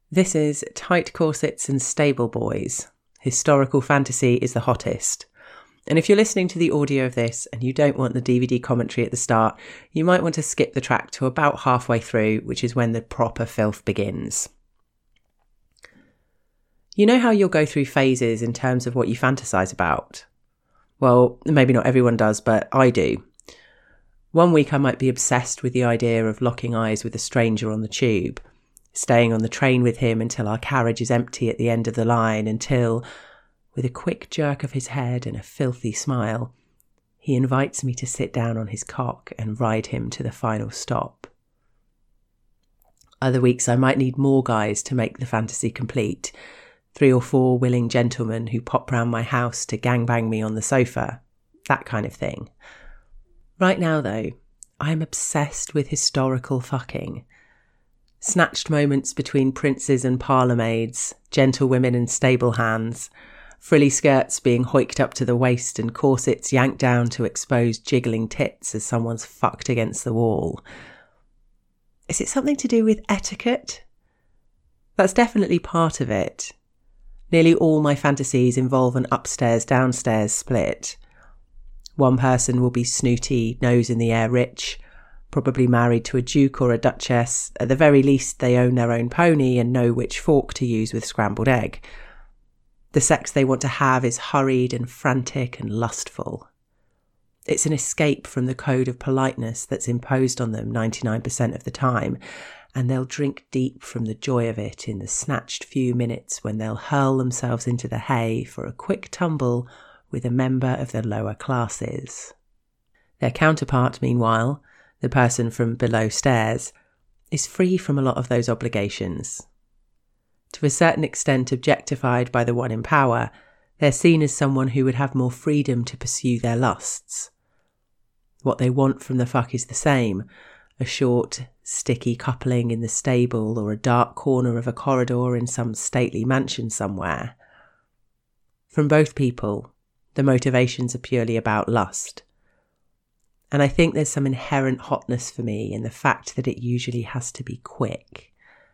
This is Tight Corsets and Stable Boys. Historical fantasy is the hottest. And if you're listening to the audio of this and you don't want the DVD commentary at the start, you might want to skip the track to about halfway through, which is when the proper filth begins. You know how you'll go through phases in terms of what you fantasize about? Well, maybe not everyone does, but I do. One week I might be obsessed with the idea of locking eyes with a stranger on the tube, staying on the train with him until our carriage is empty at the end of the line, until, with a quick jerk of his head and a filthy smile, he invites me to sit down on his cock and ride him to the final stop. Other weeks I might need more guys to make the fantasy complete, 3 or 4 willing gentlemen who pop round my house to gangbang me on the sofa, that kind of thing. Right now, though, I'm obsessed with historical fucking. Snatched moments between princes and parlourmaids, gentlewomen and stable hands, frilly skirts being hoiked up to the waist and corsets yanked down to expose jiggling tits as someone's fucked against the wall. Is it something to do with etiquette? That's definitely part of it. Nearly all my fantasies involve an upstairs-downstairs split. One person will be snooty, nose in the air rich, probably married to a duke or a duchess. At the very least, they own their own pony and know which fork to use with scrambled egg. The sex they want to have is hurried and frantic and lustful. It's an escape from the code of politeness that's imposed on them 99% of the time, and they'll drink deep from the joy of it in the snatched few minutes when they'll hurl themselves into the hay for a quick tumble with a member of the lower classes. Their counterpart, meanwhile, the person from below stairs, is free from a lot of those obligations. To a certain extent objectified by the one in power, they're seen as someone who would have more freedom to pursue their lusts. What they want from the fuck is the same: a short, sticky coupling in the stable or a dark corner of a corridor in some stately mansion somewhere. From both people, the motivations are purely about lust. And I think there's some inherent hotness for me in the fact that it usually has to be quick.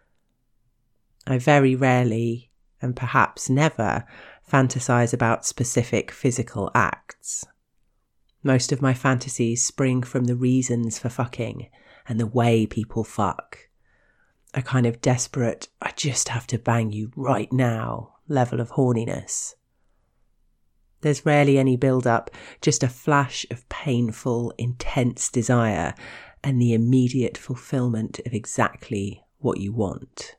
I very rarely, and perhaps never, fantasize about specific physical acts. Most of my fantasies spring from the reasons for fucking and the way people fuck. A kind of desperate, I just have to bang you right now level of horniness. There's rarely any build-up, just a flash of painful, intense desire and the immediate fulfillment of exactly what you want.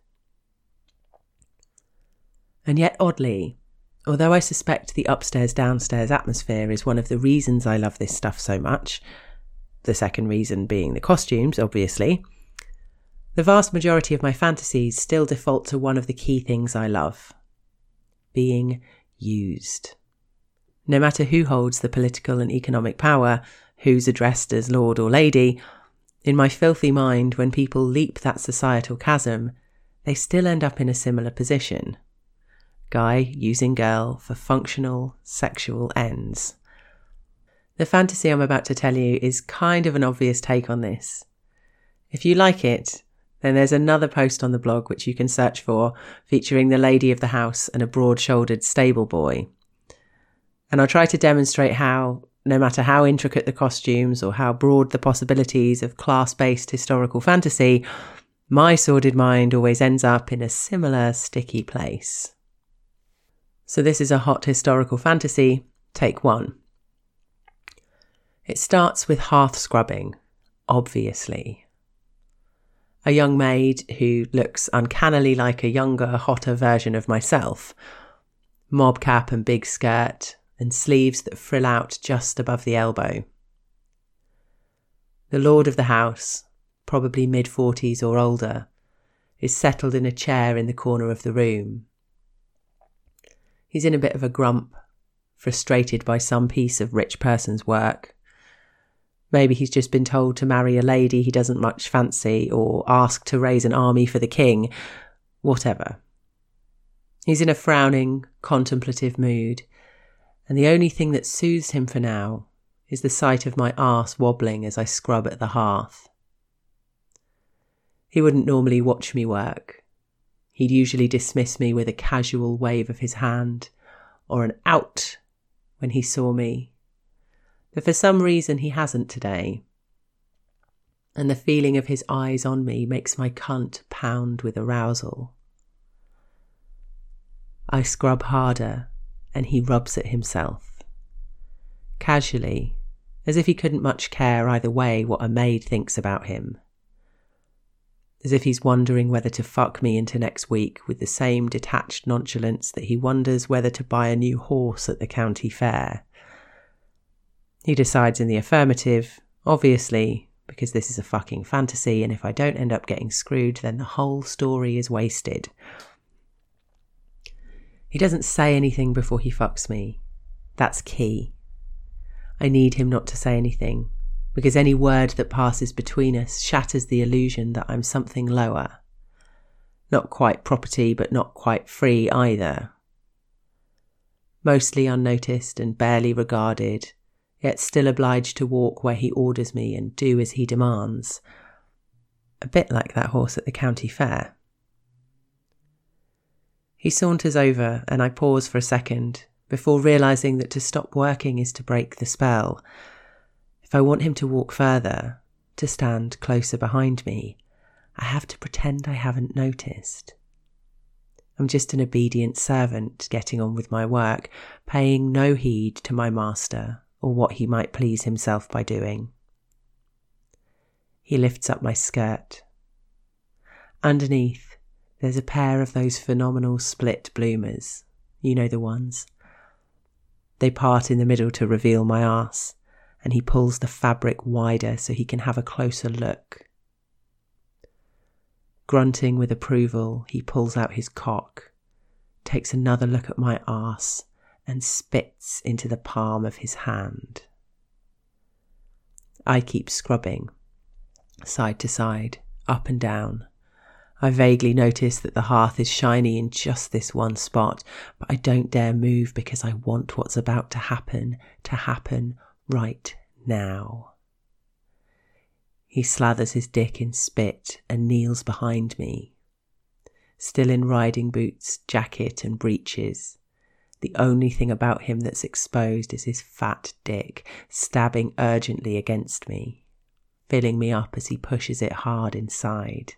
And yet, oddly, although I suspect the upstairs-downstairs atmosphere is one of the reasons I love this stuff so much, the second reason being the costumes, obviously, the vast majority of my fantasies still default to one of the key things I love: being used. No matter who holds the political and economic power, who's addressed as lord or lady, in my filthy mind, when people leap that societal chasm, they still end up in a similar position. Guy using girl for functional sexual ends. The fantasy I'm about to tell you is kind of an obvious take on this. If you like it, then there's another post on the blog which you can search for, featuring the lady of the house and a broad-shouldered stable boy. And I'll try to demonstrate how, no matter how intricate the costumes or how broad the possibilities of class-based historical fantasy, my sordid mind always ends up in a similar sticky place. So this is a hot historical fantasy, take 1. It starts with hearth scrubbing, obviously. A young maid who looks uncannily like a younger, hotter version of myself. Mob cap and big skirt, and sleeves that frill out just above the elbow. The lord of the house, probably mid-40s or older, is settled in a chair in the corner of the room. He's in a bit of a grump, frustrated by some piece of rich person's work. Maybe he's just been told to marry a lady he doesn't much fancy, or asked to raise an army for the king, whatever. He's in a frowning, contemplative mood, and the only thing that soothes him for now is the sight of my arse wobbling as I scrub at the hearth. He wouldn't normally watch me work. He'd usually dismiss me with a casual wave of his hand or an out when he saw me. But for some reason he hasn't today. And the feeling of his eyes on me makes my cunt pound with arousal. I scrub harder and he rubs at himself. Casually, as if he couldn't much care either way what a maid thinks about him. As if he's wondering whether to fuck me into next week with the same detached nonchalance that he wonders whether to buy a new horse at the county fair. He decides in the affirmative, obviously, because this is a fucking fantasy, and if I don't end up getting screwed, then the whole story is wasted. He doesn't say anything before he fucks me. That's key. I need him not to say anything, because any word that passes between us shatters the illusion that I'm something lower. Not quite property, but not quite free either. Mostly unnoticed and barely regarded, yet still obliged to walk where he orders me and do as he demands. A bit like that horse at the county fair. He saunters over and I pause for a second before realising that to stop working is to break the spell. If I want him to walk further, to stand closer behind me, I have to pretend I haven't noticed. I'm just an obedient servant getting on with my work, paying no heed to my master or what he might please himself by doing. He lifts up my skirt. Underneath, there's a pair of those phenomenal split bloomers. You know the ones. They part in the middle to reveal my arse, and he pulls the fabric wider so he can have a closer look. Grunting with approval, he pulls out his cock, takes another look at my arse, and spits into the palm of his hand. I keep scrubbing, side to side, up and down. I vaguely notice that the hearth is shiny in just this one spot, but I don't dare move because I want what's about to happen right now. He slathers his dick in spit and kneels behind me. Still in riding boots, jacket and breeches. The only thing about him that's exposed is his fat dick, stabbing urgently against me, filling me up as he pushes it hard inside.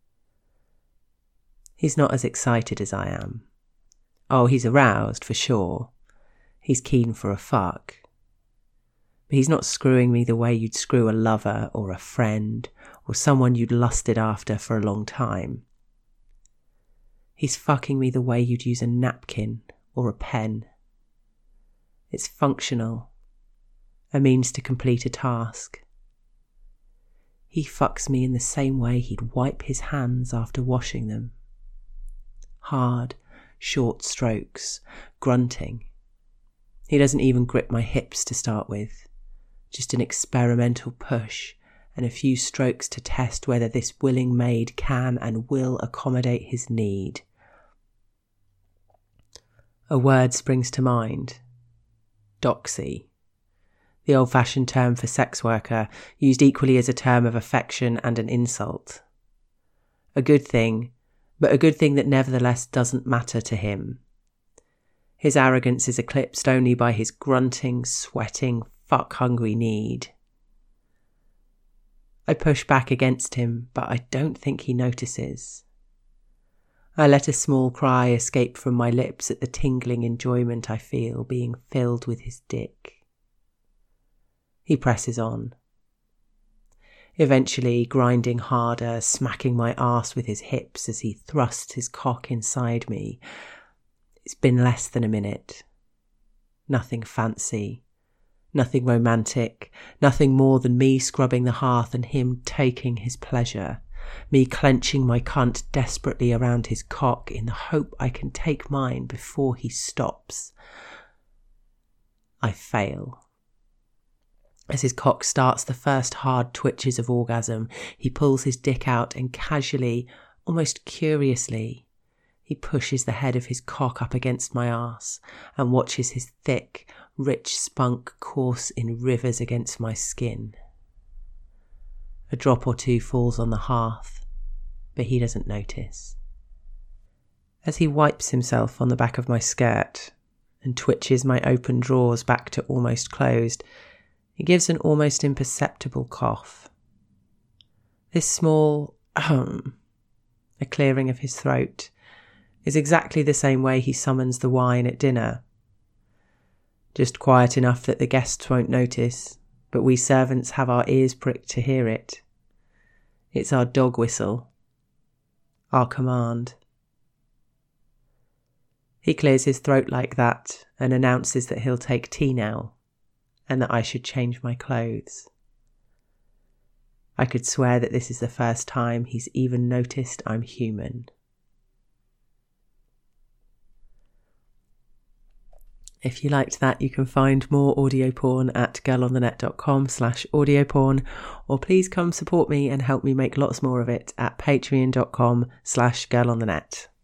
He's not as excited as I am. Oh, he's aroused for sure. He's keen for a fuck. But he's not screwing me the way you'd screw a lover or a friend or someone you'd lusted after for a long time. He's fucking me the way you'd use a napkin or a pen. It's functional, a means to complete a task. He fucks me in the same way he'd wipe his hands after washing them. Hard, short strokes, grunting. He doesn't even grip my hips to start with. Just an experimental push and a few strokes to test whether this willing maid can and will accommodate his need. A word springs to mind. Doxy. The old-fashioned term for sex worker, used equally as a term of affection and an insult. A good thing, but a good thing that nevertheless doesn't matter to him. His arrogance is eclipsed only by his grunting, sweating, fuck-hungry need. I push back against him, but I don't think he notices. I let a small cry escape from my lips at the tingling enjoyment I feel being filled with his dick. He presses on. Eventually, grinding harder, smacking my arse with his hips as he thrusts his cock inside me. It's been less than a minute. Nothing fancy. Nothing romantic. Nothing more than me scrubbing the hearth and him taking his pleasure. Me clenching my cunt desperately around his cock in the hope I can take mine before he stops. I fail. As his cock starts the first hard twitches of orgasm, he pulls his dick out and casually, almost curiously, he pushes the head of his cock up against my arse and watches his thick, rich spunk course in rivers against my skin. A drop or two falls on the hearth, but he doesn't notice. As he wipes himself on the back of my skirt and twitches my open drawers back to almost closed, he gives an almost imperceptible cough. This small a clearing of his throat, is exactly the same way he summons the wine at dinner. Just quiet enough that the guests won't notice, but we servants have our ears pricked to hear it. It's our dog whistle, our command. He clears his throat like that and announces that he'll take tea now, and that I should change my clothes. I could swear that this is the first time he's even noticed I'm human. If you liked that, you can find more audio porn at girlonthenet.com/audioporn, or please come support me and help me make lots more of it at patreon.com/girlonthenet.